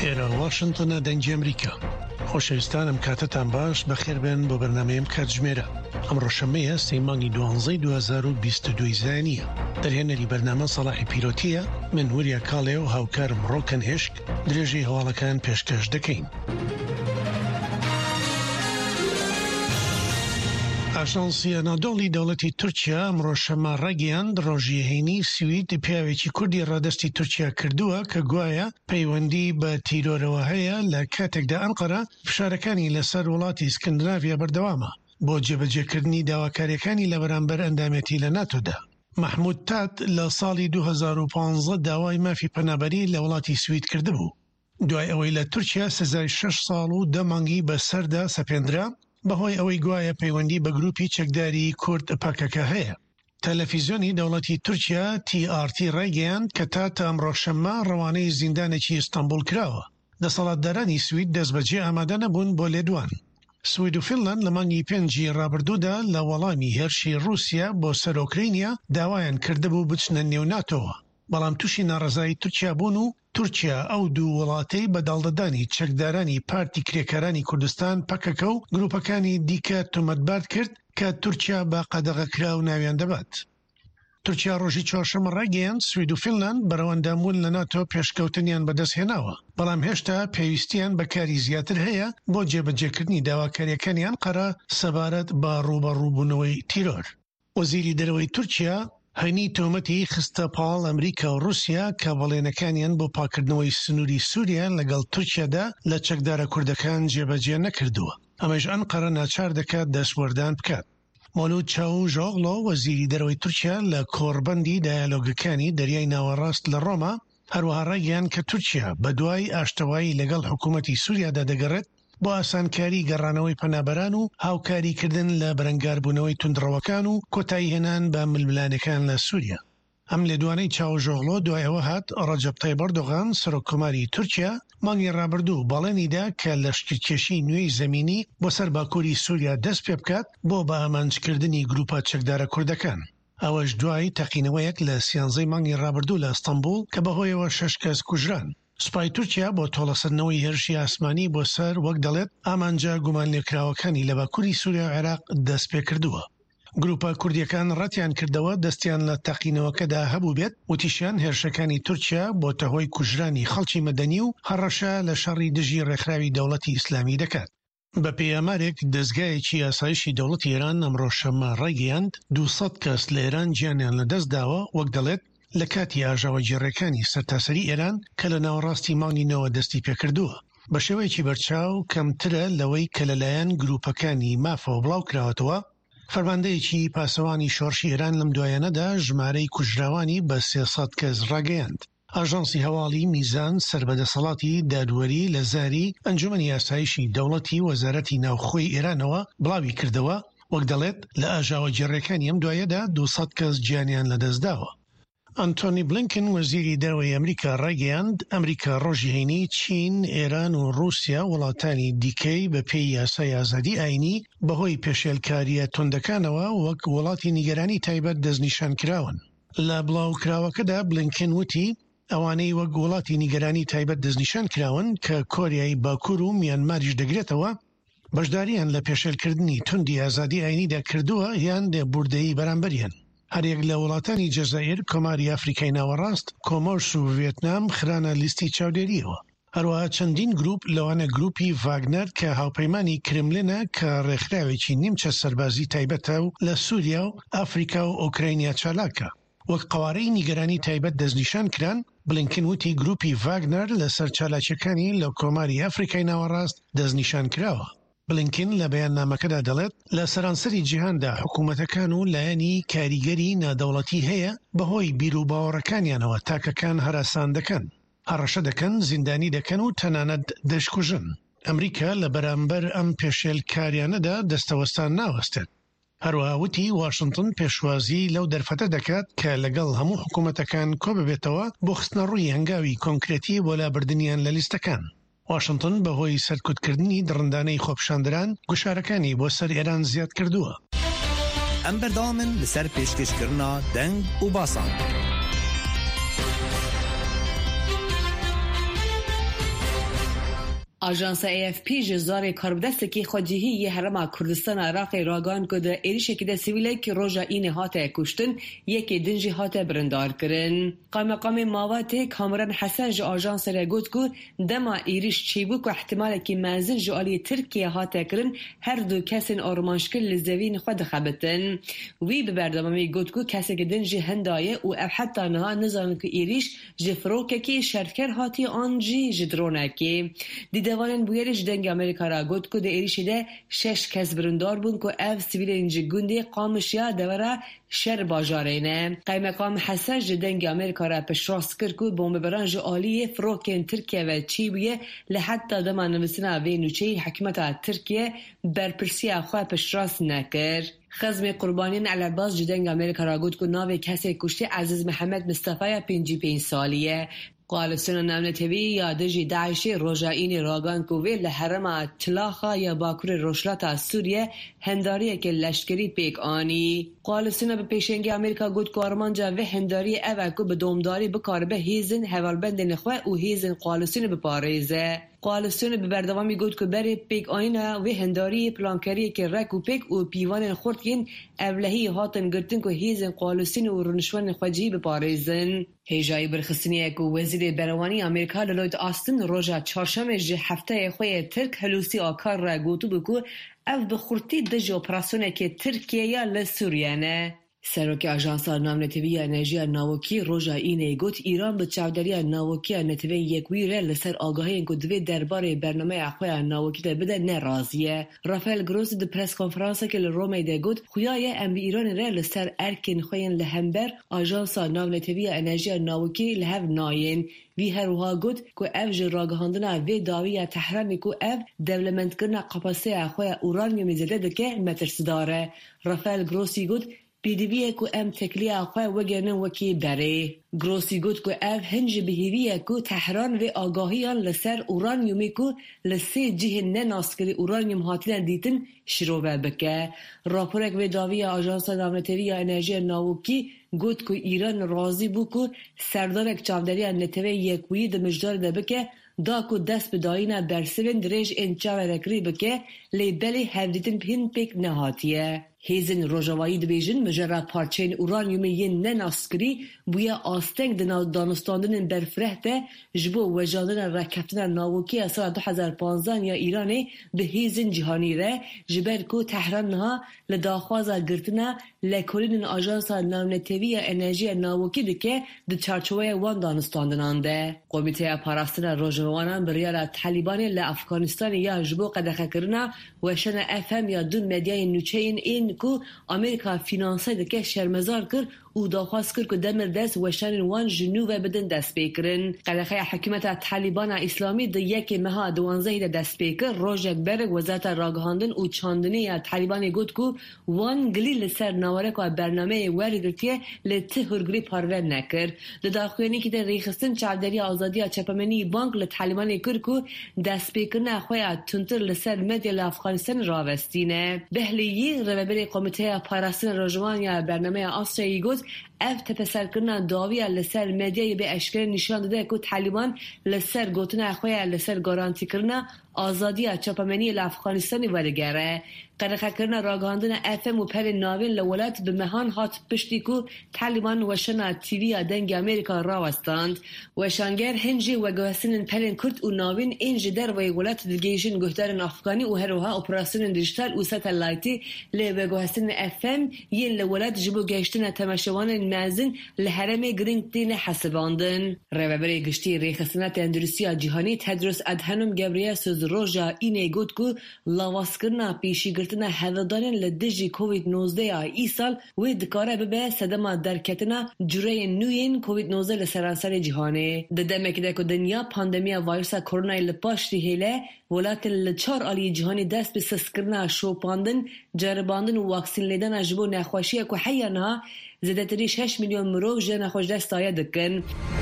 ئێرە واشنتنە دەنگی ئەمریکا. خۆشەویستانم کاتتان باش بەخێربێن بۆ بەرنامەیەم کاتژمێرە. ئەمڕۆ شەمەیە 3 مانگی 2022 زانیە. دەرهێنەری بەرنامە سەڵاحی پیرۆتیە، من وریە کاڵێ و هاوکارم ڕۆکن هێشک درێژی هەواڵەکان پێشکەش دەکەین. ئاژانسی ئەنادۆڵی دەوڵەتی تورکیا ئەمڕۆ شەمە ڕەگەیاند ڕۆژیەهێنی سوید پیاوێکی کوردی ڕادەستی تورکیا کردووە کە گوایە پەیوەندی بە تیرۆرەوە هەیە لە کاتێکدا ئەنقەرە فشارەکانی لەسەر وڵاتی سکەندناڤیا بەردەوامە بۆ جێبەجێکردنی داواکاریەکانی لە بەرامبەر ئەندامەتی لە ناتۆدا. محمود تات لە ساڵی 2015 داوای مافی پەنابەری لە وڵاتی سوید کردبوو. دوای ئەوەی لە تورکیا سزای 6 ساڵ و 10 مانگی بەسەردا سەپێندرا بەهۆی ئەوەی گوایە پەیوەندی بە گروپی چەکداری کورد پاکەکە هەیە. تەلەڤیزیۆنی دەوڵەتی تورکیا TRT ڕایگەیاند کە تا ئەمڕۆ شەممە ڕەوانەی زیندانێکی ئیستانبول کراوە. دەسەڵاتدارانی سوید دەستبەجێ ئامادە نەبوون بۆ لێدوان. سوید و فینلاند لە مانگی 5 ڕابردوودا لە وەڵامی هێرشی رووسیا بۆ سەر ئۆکراینیا داوایان کردبوو بچنە نێو ناتۆوە، بەڵام تووشی ناڕەزایی تورکیا بوون و تورکیا ئەو دوو وڵاتەی بەداڵدەدانی چەکدارانی پارتی کرێکارانی کوردستان پەکەکە و گروپەکانی دیکە تۆمەتبار کرد کە تورکیا بە قەدەغەکرا و ناویان دەبات. تورکیا ڕۆژی چوارشەممە ڕایگەیاند سوید و فینلاند بەڕەوەندامون لە ناتۆ پێشکەوتنیان بەدەستهێناوە، بەڵام هێشتا پێویستیان بەکاری زیاتر هەیە بۆ جێبەجێکردنی داواکاریەکانیان قەرە سەبارەت بە ڕوبەڕووبوونەوەی تیرۆر. وەزیری دەرەوەی تورکیا هەنی تۆمەتی خستە پاڵ ئەمریکا و رووسیا کە بەڵێنەکانیان بۆ پاکردنەوەی سنووری سووریا لەگەڵ تورکیادا لە چەکدارە کوردەکان جێبەجێ نەکردووە. ئەمەش ئەنقەرە ناچار دەکات دەستوەردان بکات. مۆلود چاوژۆغلۆ وەزیری دەرەوەی تورکیا لە کۆڕبەندی دایالۆگەکانی دەریای ناوەڕاست لە ڕۆما هەروەها ڕایگەیاند کە تورکیا بە دوای ئاشتەوایی لەگەڵ حکوومەتی سووریادا دەگەڕێت بۆ ئاسانکاری گەڕانەوەی پەنابەران و هاوکاریکردن لە بەرەنگاربوونەوەی توندڕەوەکان و کۆتایی هێنان بە ململانەکان لە سووریا. ئەم لێدوانەی چاوژۆغلۆ دوایەوە هات ڕەجەب تایب ئەردۆغان سەرۆککۆماری تورکیا مانگی ڕابردوو بەڵێنیدا کە لەشکرکێشی نوێی زەمینی بۆ سەر باکووری سووریا دەست پێ بکات بۆ بە ئامانجکردنی گروپە چەکدارە کوردەکان. ئەوەش دوای تەقینەوەیەک لە 13 مانگی ڕابردوو لە ئەستەمبول کە بەهۆیەوە 6 کەس کوژران. سوپای تورکیا بۆ تۆڵەسەردنەوەی هێرشی ئاسمانی بۆ سەر وەک دەڵێت ئامانجا گومان لێکراوەکانی لە باکووری سووریا و عێراق دەست پێ کردووە. گروپە کوردیەکان ڕەتیان کردەوە دەستیان لە تەقینەوەکەدا هەبوو بێت وتیشیان هێرشەکانی تورکیا بۆتە هۆی کوژرانی خەڵکی مەدەنی و هەڕەشە لە شەڕی دژی ڕێکخراوی دەوڵەتی ئیسلامی دەکات. بە پێیامارێک دەستگایەکی ئاسایشی دەوڵەتی ئێران ئەمڕۆ شەممە ڕایگەیاند 200 کەس لە ئێران گیانیان لەدەست داوە وەک دەڵێت لە کاتی ئاژاوە جێڕێکانی سەرتاسەری ئێران کە لە ناوەڕاستی مانگینەوە دەستی پێکردووە. بە شێوەیەکی بەرچاو کەمترە لەوەی کە لەلایەن گروپەکانی مافەوە بڵاو کراوەتەوە. فەرماندەیەکی پاسەوانی شۆڕشی ئێران لەم دوایەنەدا ژمارەی کوژراوانی بە 300 کەس ڕاگەیاند. ئاژانسی هەواڵی میزان سەربەدەسەڵاتی دادوەری لە زاری ئەنجومەنی ئاسایشی دەوڵەتی وەزارەتی ناوخۆی ئێرانەوە بڵاوی کردەوە وەک دەڵێت لە ئاژاوە جێڕێکانی ئەم دوایەدا 200 کەس گیانیان لەدەستداوە. ئەنتۆنی بلینکن وەزیری دەرەوەی ئەمریکا ڕایگەیاند ئەمریکا ڕۆژیهێنی چین، ئێران و رووسیا وڵاتانی دیکەی بە پێی یاسای ئازادی ئاینی بەهۆی پێشێلکاریە توندەکانەوە وەک وڵاتی نیگەرانی تایبەت دەستنیشان کراون. لە بڵاوکراوەکەدا بلینکن وتی ئەوانەی وەک وڵاتی نیگەرانی تایبەت دەستنیشان کراون کە کۆریای باکوور و میانماریش دەگرێتەوە بەشداریان لە پێشێلکردنی توندی ئازادی ئاینیدا کردووە یان لێبوردەیی بەرامبەریان. هەرێک لە وڵاتانی جەزائیر، کۆماری ئەفریقای ناوەڕاست، کۆمۆرس و ڤێتنام خرانە لیستی چاودێریەوە. هەروەها چەندین گروپ لەوانە گروپی ڤاگنەر کە هاوپەیمانی کرملینە کە ڕێکخراوێکی نیمچە سەربازی تایبەتە و لە سووریا و ئافریقا و ئۆکراینیا چالاکە. وەک قوارەی نیگەرانی تایبەت دەستنیشان کران، بلینکن وتی گروپی ڤاگنەر لە سەر چالاکیەکانی لە کۆماری ئەفریقای ناوەڕاست دەستنیشان کراوە. بلینکن لە بەیاننامەکەدا دەڵێت لە سەرانسەری جیهاندا حکوومەتەکان و لایەنی کاریگەری نادەوڵەتی هەیە بەهۆی بیر و باوەڕەکانیانەوە تاکەکان هەراسان دەکەن، هەڕەشە دەکەن، زیندانی دەکەن و تەنانەت دەشکوژن. ئەمریکا لە بەرامبەر ئەم پێشێلکاریانەدا دەستەوەستان ناوەستێت. هەروەها وتی واشنتن پێشوازی لەو دەرفەتە دەکات کە لەگەڵ هەموو حکوومەتەکان کۆ ببێتەوە بۆ خستنە ڕووی هەنگاوی کۆنکرێتی بۆ لابردنیان لە لیستەکان. واشنتن بەهۆی سەرکوتکردنی دڕندانەی خۆپشاندران گوشارەکانی بۆ سەر ئێران زیاد کردووە. ئەم بەردەوامن لەسەر پێشکەشکردنا دەنگ و باسان. آژانس AFP جزار کاربدستکی خودجیهی هرم کردستان عراق راگان کد ایریشه که سیویله که روژا این هاته کشتن یکی دنجی هاته برندار کرن. قام ماواته کامران حسن جو آژانس را گفت که دما ایریش چی بود که احتمال که منزل جوالی ترکیه هاته کرن هر دو کسین آرمانشکل لزوین خود خبتن. وی به بردامامی گفت که کسی که دنجی هندایه و حتی نها نزان که ایریش جفروکه که شرکر هاتی آنجی جدرونه که دیدوانن بویرش دنگ امریکا را گفت که ایریشی ده 6 کس برندار بون که اف سیویل اینجی گنده قامشیا دوره شر باجارینه. قیمقام حسن دنگ امریکا را پشراست کرد که بومب برانج عالی فروکن ترکیه و چیبیه لحتی دمان نویسنا و نوچه حکمت ترکیه برپرسی خواه پشراست نکر. خزم قربانین العباس جدنگ امریکا را گفت که ناو کسی کشته عزیز محمد مصطفی 55 سالیه. قالسون نامنتوی یادجی داعش روجاین راگان کووی لحرم تلاخا یا باکور روشلاتا سوریه هنداریه که لشکری پیک آنی. قالسون به پیشنگی امریکا گفت که آرمانجا و هنداری اوکو به دومداری بکار به هیزن حوالبند نخواه و هیزن قالسون به پاریزه. قالسون به بردوامی گفت که بری پیک آینه و هنداری پلانکاری که رک و پیک و پیوان خورتین اولهی هاتن گرتن که هیزن قالسون و رنشوان خواجی به پاریزن. هیجای برخستنیه که وزیر بروانی امریکا لوید آستن روژا چهارشنبه هفته خوی ترک حلوسی آکار را گوتو بکو او بخورتی دج اپراسیونه که ترکیه یا لسوریه نه. سروک آژانس نامنتوی انرژی ناوکی روژا اینه گوت ایران به چاوداری ناوکی نتوی یکویره لسر آگاهی که دوی درباره برنامه اخوی ناوکی ده بده نرازیه. رافائل گروسی ده پرس کنفرانس که لرومی ده گوت خویای ام ایران ره لسر ارکن خوین لهمبر آژانس نامنتوی انرژی ناوکی لهو ناین. وی هر وها گوت که اف جراغهاندنا وی داوی تحرمی که اف دولمنت کرنا قپاسه اخوی اورانیومی زده دکه مترس داره. رافائل گروسی گوت بیدیویه که ام تکلیه آقای وگرنن وکی بره. گروسی گوت که اف هنج بهیویه که تحران و آگاهیان لسر اورانیومی که لسه جیه نناسکری اورانیوم هاتیلن دیتن شروع بکه. راپورک و داوی آژانس نامنتوی انرژی ناوکی گوت که ایران راضی بو که سردارک چاوداری نتوی یکویی ده مجدار ده بکه دا که دست به دایینا برسوین درج انچاوه رکری بکه لیبلی هفدیتن پین پیک نهاتیه. هیزن روژاوایی دبیجن مجرد پارچین اورانیومی ین نناسکری بویا آستنگ دانستاندن برفرهته جبو وجاندن رکفتن ناوکی سال 2015 یا ایرانی به هیزن جهانی ره جبر که تحران نها لداخوازا گرتنا لکولین آژانس نامنتوی انرژی ناوکی دکه ده چارچوه وان دانستاندنان ده. کمیته پاراستن روژاوانان بریال طالبان لافغانستان یا جبو قدخه کرنا وشن افهم یا دون مدیای نوچین این که امریکا فینانسای دکه شرمزار کرد او داخواست کرد که دمر دست وشان وان جنوب بدن دست بکرن. قلقه حکومت طالبان اسلامی ده یک ماه 12 دست بکر روژک برگ وزارت راگهاندن و چاندنی طالبان گفت که وان گلیل سر نوارک و برنامه ورگرتیه لته هرگری پارور نکر. ده داخوینی که ده ریخستن چاوداری آزادی چپمنی بانک لطالبان کرد که دست بکرن اخوی تونتر لسر مدی لافغانستان راوستینه. بهلیی روبری کمیته پاراستن روژوان یا برنامه آسیایی گفت اف تپسر کردن داوی لسر مدیای به اشکال نشان داده که طالبان لسر گوتن اخوی لسر گارانتی کردن آزادی چپمنی لافغانستان ورگره. قرقه کردن راگهاندن افم و پر ناوین لولت به مهان هات پشتی که طالبان وشنا تیوی دنگ امریکا راوستند. وشانگر هنجی و گوهستن پرین کرد و ناوین اینج در و ولت دلگیشن گهدارن افغانی و هروها اپراسیون دیجیتال و ساتلایتی لی و گوهستن افم یین لولت جبو گشتن تماشوان مازن لحرم گرینگ دین حساباندن. روبری گشتی ریخستنات اندروسیا جهانی تدرس ادهنم گبریه سوز روژا اینه گفت که لاواسکرنا پیشی گرتنا هوادارن لدجی کووید 19 ای سال و دکاره به صدمه درکتنا جوره نوین کووید 19 لسرانسر جهانی. ددمک ده که دنیا پاندمیا ویروس کرونا لپاشتی هیله ولات لچار آلی جهانی دست به سسکرنا شوپاندن جرباندن و واکسین لیدن اجبو نخوشیه که حیانها زده تری 6 میلیون مرو جن خوش دست آید دکن.